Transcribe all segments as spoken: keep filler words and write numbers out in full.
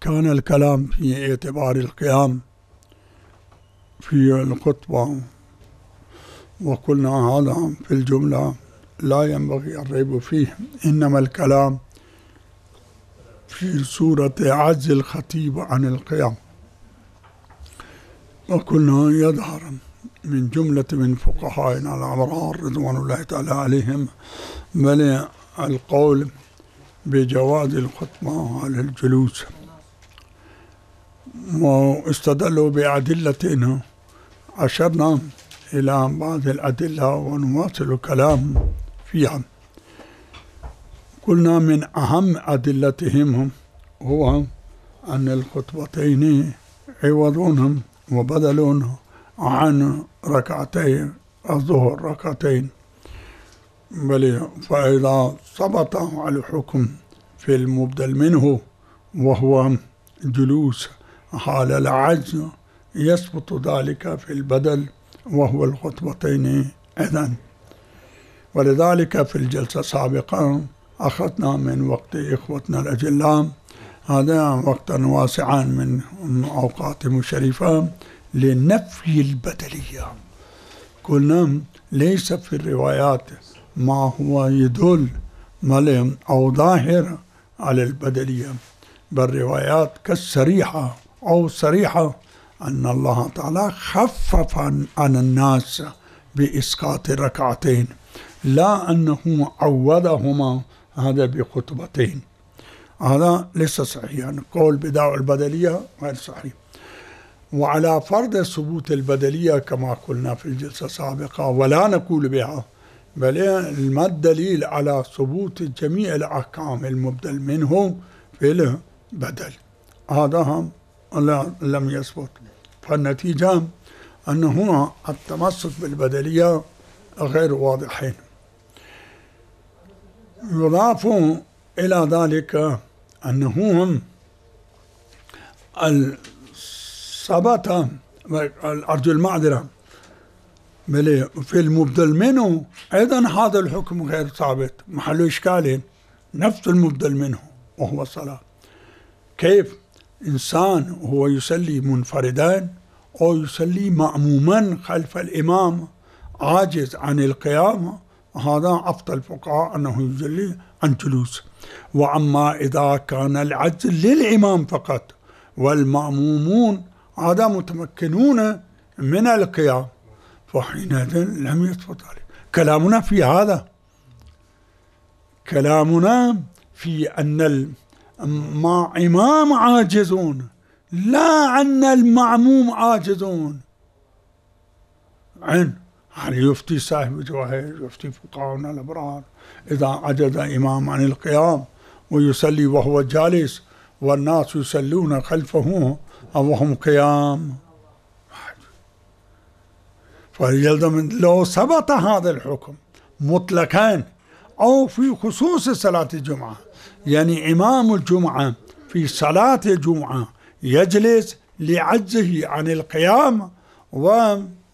كان الكلام في اعتبار القيام في الخطبة، وقلنا هذا في الجملة لا ينبغي الريب فيه، إنما الكلام في صورة عجز الخطيب عن القيام. وقلنا يظهر من جملة من فقهائنا الأبرار رضوان الله تعالى عليهم بل القول بجواز الخطبة على الجلوس، واستدلوا بأدلة أشرنا إلى بعض الأدلة ونواصل الكلام فيها. قلنا من أهم أدلتهم هو أن الخطبتين عوضونهم وبدلون عن ركعتي الظهر ركعتين، بل فإذا ثبت على الحكم في المبدل منه وهو جلوس حال العجز يثبت ذلك في البدل وهو الخطبتين إذن. ولذلك في الجلسة السابقة أخذنا من وقت إخوتنا الأجلاء هذا وقتا واسعا من أوقاتهم الشريفة لنفي البدلية. قلنا ليس في الروايات ما هو يدل ملهم أو ظاهر على البدلية، بل روايات كالصريحة أو صريحة أن الله تعالى خفف عن الناس بإسقاط الركعتين، لا أنه عوضهما هذا بخطبتين. هذا ليس صحيح، يعني قول بدعوى البدلية غير صحيح. وعلى فرض ثبوت البدلية كما قلنا في الجلسة السابقة ولا نقول بها، بل ما الدليل على ثبوت جميع الأحكام المبدل منه في البدل؟ هذا هم لم يثبت، فالنتيجة أن هنا التمسك بالبدلية غير واضحين. يضاف إلى ذلك أنه الثبت أرجو المعذرة في المبدل منه أيضا هذا الحكم غير ثابت، محل إشكال نفس المبدل منه وهو الصلاة. كيف إنسان هو يصلي منفردا أو يصلي مأموما خلف الإمام عاجز عن القيام، هذا أفضل الفقهاء أنه يصلي عن جلوس. وأما إذا كان العجز للإمام فقط والمأمومون هذا متمكنون من القيام، فحينئذ لم يثبت عليه. كلامنا في هذا، كلامنا في أن مع إمام عاجزون لا أن المعموم عاجزون. عن هل يفتي صاحب الجواهر يفتي فقهاؤنا الأبرار إذا عجز إمام عن القيام ويصلي وهو جالس والناس يصلون خلفه وهم قيام، فيلزم لو ثبت هذا الحكم مطلقا أو في خصوص صلاة الجمعة، يعني إمام الجمعة في صلاة الجمعة يجلس لعجزه عن القيام و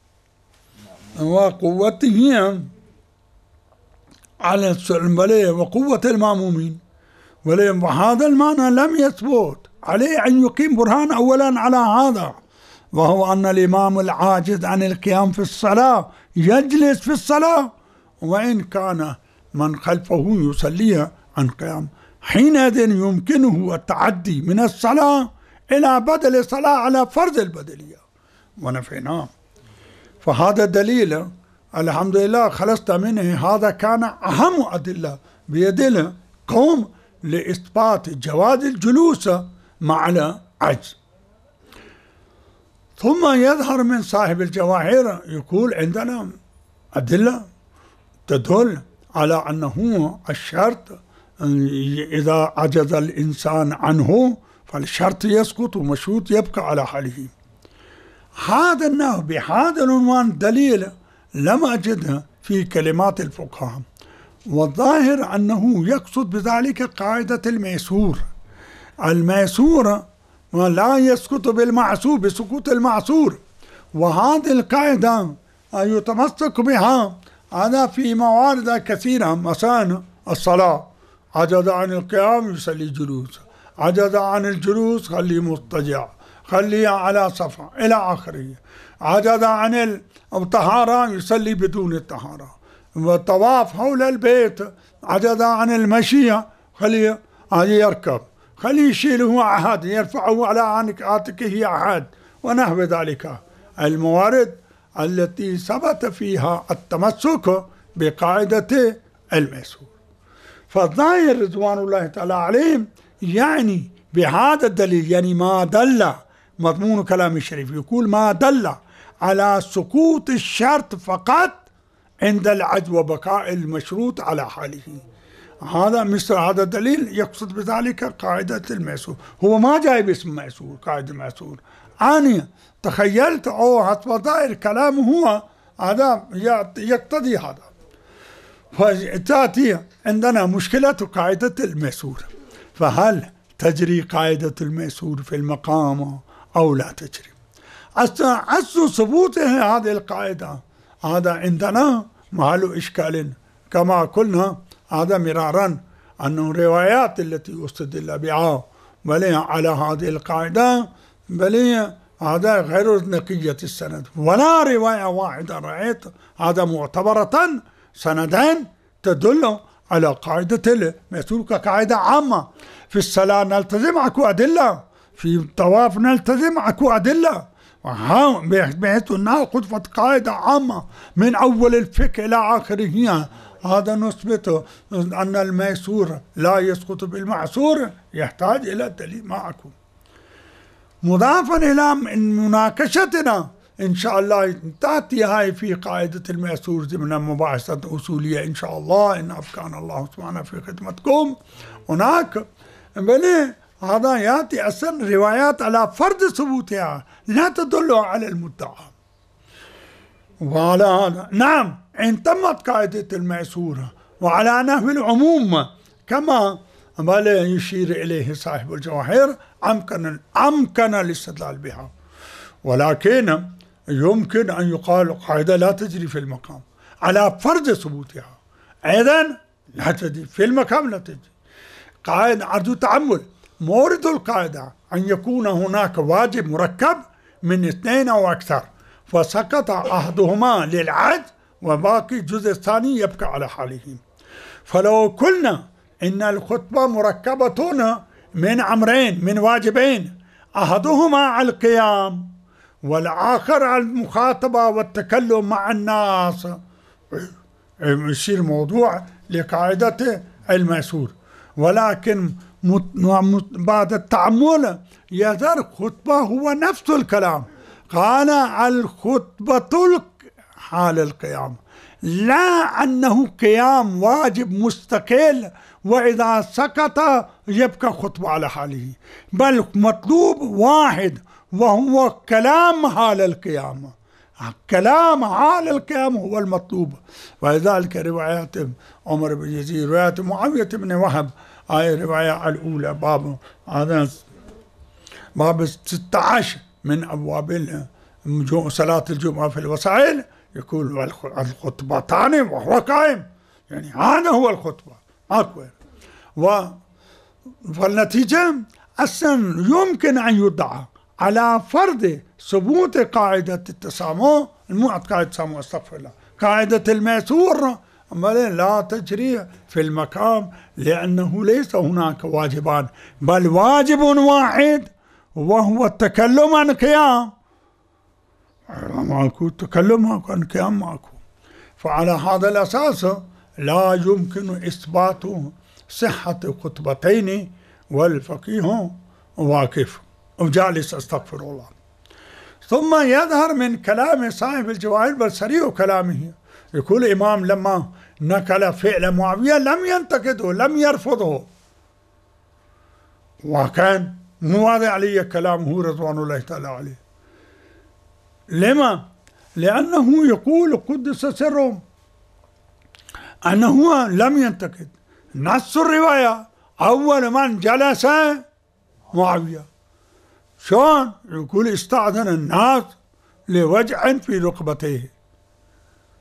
وقوته على الصلاة وقوة المأمومين، وهذا المعنى لم يثبت عليه أن يقيم برهان أولا على هذا، وهو أن الإمام العاجز عن القيام في الصلاة يجلس في الصلاة وإن كان من خلفه يصلي عن قيام، حينئذ يمكنه التعدي من الصلاة إلى بدل الصلاة على فرض البدلية ونفيناه. فهذا دليل الحمد لله خلصت منه، هذا كان أهم أدلة بيد قوم لإثبات جواز الجلوس مع العجز. ثم يظهر من صاحب الجواهر يقول عندنا أدلة تدل على أنه الشرط إذا عجز الإنسان عنه فالشرط يسقط ومشروط يبقى على حاله. هذا النوع بهذا العنوان دليل لم أجدها في كلمات الفقهاء، والظاهر أنه يقصد بذلك قاعدة الميسور. الميسور لا يسقط بالمعسور بسقوط المعسور، وهذه القاعدة يتمسك بها هذا في موارد كثيرة، مثلا الصلاة عجز عن القيام يصلي جلوس، عجز عن الجلوس خليه مضطجع، خليه على صفحة إلى آخره. عجز عن الطهارة يصلي بدون الطهارة. والطواف حول البيت عجز عن المشي خليه يركب، خليه يشيله عهد يرفعه على عاتقه عهد ونحو ذلك الموارد التي ثبت فيها التمسك بقاعدة الميسور. فالظاهر رضوان الله تعالى عليهم يعني بهذا الدليل، يعني ما دل مضمون كلام الشريف يقول ما دل على سقوط الشرط فقط عند العجز وبقاء المشروط على حاله. هذا مثل هذا الدليل يقصد بذلك قاعدة الميسور. هو ما جاي باسم ميسور قاعدة الميسور، أنا تخيلت أو حسب ظاهر كلامه هو هذا يقتضي هذا. فتأتي عندنا مشكلة قاعدة الميسور، فهل تجري قاعدة الميسور في المقام أو لا تجري؟ أصل ثبوت هذه القاعدة هذا عندنا محل إشكال، كما قلنا هذا مرارا أنه الروايات التي استدل بها بل على هذه القاعدة بل هذا غير نقية السند، ولا رواية واحدة رأيت هذا معتبرة سندين تدل على قاعدة الميسور كقاعدة عامة. في الصلاة نلتزم اكو أدلة، في الطواف نلتزم اكو أدلة، بحيث أنها قد قاعدة عامة من أول الفقه إلى آخره. هذا نثبت أن الميسور لا يسقط بالمعسور يحتاج إلى دليل معكم. مضافا إلى مناقشتنا إن شاء الله تأتي هاي في قاعدة الميسور ضمن مباحثة أصولية إن شاء الله، إن أبقانا الله سبحانه في خدمتكم هناك. بل هذا يأتي أصلا روايات على فرض ثبوتها لا تدل على المدعى. وعلى هذا نعم إن تمت قاعدة الميسورة وعلى نحو العموم كما بل يشير إليه صاحب الجواهر أمكن أمكن الاستدلال بها، ولكن يمكن أن يقال قاعدة لا تجري في المقام على فرض ثبوتها، أيضا لا تجري في المقام لا تجري. قاعدة عرض تأمل مورد القاعدة أن يكون هناك واجب مركب من اثنين أو أكثر فسقط أحدهما للعجز وباقي الجزء الثاني يبقى على حاله. فلو قلنا إن الخطبة مركبة من أمرين من واجبين، أحدهما على القيام والآخر على المخاطبة والتكلم مع الناس، يصير موضوع لقاعدة الميسور. ولكن بعد التأمل يظهر الخطبة هو نفس الكلام، قال الخطبة حال القيام، لا أنه قيام واجب مستقل وإذا سقط يبقى خطبة على حاله، بل مطلوب واحد وهو كلام حال القيام. كلام حال القيام هو المطلوب. ولذلك روايات عمر بن يزيد، رواية معاوية بن وهب، هاي الرواية الأولى باب هذا باب ستة عشر من أبواب صلاة الجمعة في الوسائل، يقول الخطبتان وهو قائم، يعني هذا هو الخطبة أكبر. و فالنتيجة أصلا يمكن أن يدعى على فرض ثبوت قاعدة التسامح، مو قاعدة التسامح استغفر الله، قاعدة الميسور لا تجري في المقام، لأنه ليس هناك واجبان بل واجب واحد وهو التكلم عن قيام. ماكو تكلم عن قيام ماكو. فعلى هذا الأساس لا يمكن إثبات صحة خطبتين والفقيه واقف وجالس استغفر الله. ثم يظهر من كلام صاحب الجواهر بل سريع كلامه، يقول الإمام لما نقل فعل معاوية لم ينتقده لم يرفضه، وكان مواضع عليه كلامه رضوان الله تعالى عليه. لما؟ لأنه يقول قدس سره أنه لم ينتقد. نص الرواية أول من جلس معاوية، شلون؟ يقول استأذن الناس لوجع في ركبتيه.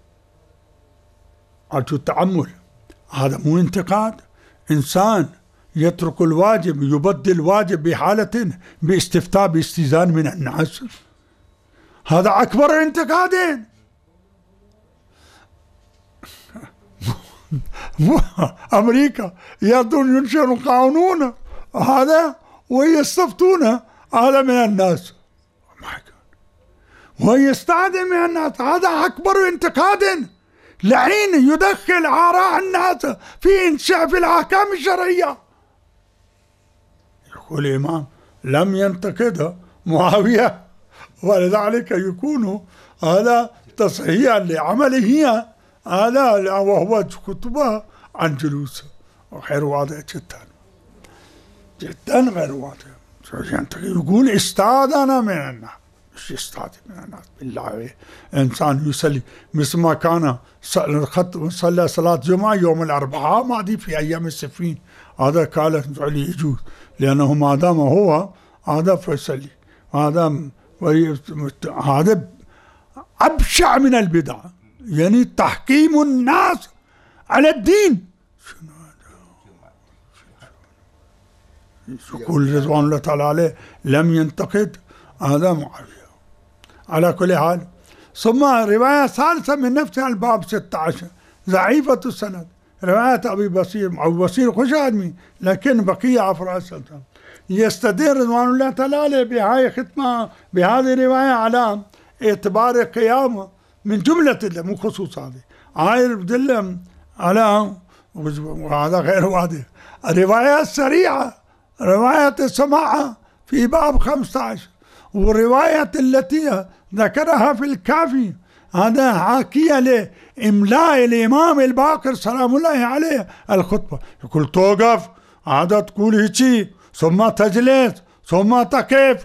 أرجو التأمل، هذا مو انتقاد. إنسان يترك الواجب يبدل الواجب بحالة باستفتاء باستئذان من الناس، هذا أكبر انتقادين. أمريكا يريدون ينشروا قانون هذا ويستفتون هذا من الناس ويستعدم من الناس، هذا أكبر انتقاد لعين يدخل آراء الناس في إنشاء في الأحكام الشرعية. يقول الإمام لم ينتقد معاوية، ولذلك يكون هذا تصحيحا لعمله هذا وهو كتبه عن جلوسه، غير واضح جدا جدا غير واضح. يقول استاذنا من الناس، مش يستاذن من الناس بالله. إنسان يصلي مثل ما كان صلى صلاة جمعة يوم الأربعاء ماضي في أيام السفين، هذا قال يجوز لأنه ما دام هو هذا فيصلي، هذا هذا أبشع من البدع، يعني تحكيم الناس على الدين. يقول رضوان الله تعالى عليه لم ينتقد هذا معاوية. على كل حال، ثم رواية ثالثة من نفس الباب ستة عشر ضعيفة السند، رواية أبي بصير. أبو بصير خوش آدمي لكن بقية أفراد السلطان. يستدل رضوان الله تعالى عليه بهاي ختمة بهذه الرواية على اعتبار قيامه من جملة مو خصوص هذه هاي بدل على، وهذا غير واضح. الرواية السريعة رواية السماعة في باب خمسة عشر، والرواية التي ذكرها في الكافي هذا حاكية لإملاء الإمام الباقر سلام الله عليه الخطبة. يقول توقف هذا تقول هيك ثم تجلس ثم تقف.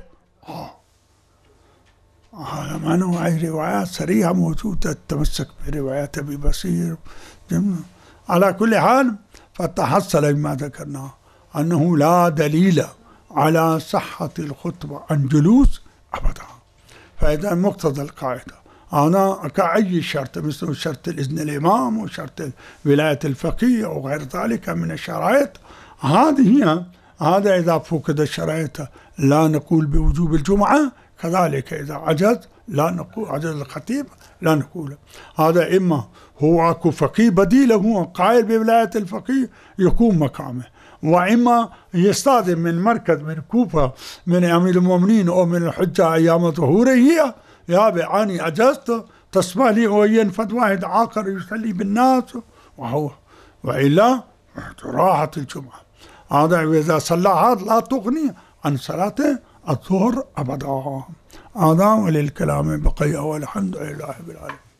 هذا ما نوع روايات سريعة موجودة تمسك بروايات أبي بصير. على كل حال، فتحصل بما ذكرناه أنه لا دليل على صحة الخطبة عن جلوس أبدا. فإذا مقتضى القاعدة أنا كأي شرط مثل شرط الإذن الإمام وشرط ولاية الفقيه وغير ذلك من الشرائط، هذه هي هذا إذا فقد الشرائط لا نقول بوجوب الجمعة، كذلك إذا عجز لا نقول عجز الخطيب لا نقول. هذا إما هو أكو فقيه بديله قائل بولاية الفقيه يكون مقامه، وإما يستاذن من مركز من كوفة من أمير المؤمنين أو من الحجة أيام ظهوره يا بعاني أجزت تسمع لي وينفد واحد آخر يصلي بالناس وهو، وإلا راحة الجمعة. هذا إذا صلى هذا لا تغني عن صلاة الظهر أبدا. هذا وللكلام بقية والحمد لله رب العالمين.